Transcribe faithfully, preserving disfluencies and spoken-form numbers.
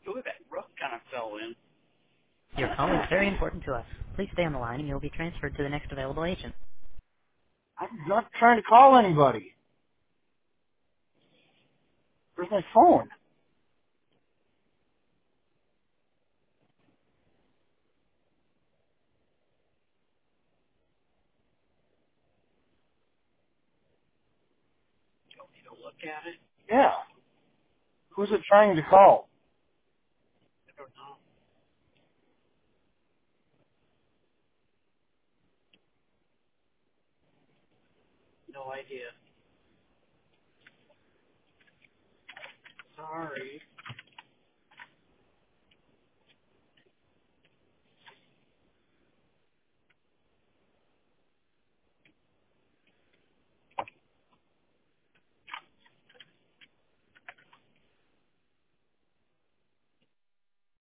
Ooh, that roof kind of fell in. Your call is very important to us. Please stay on the line and you'll be transferred to the next available agent. I'm not trying to call anybody. Where's my phone? Do you want me to look at it? Yeah. Who's it trying to call? I don't know. No idea. Sorry.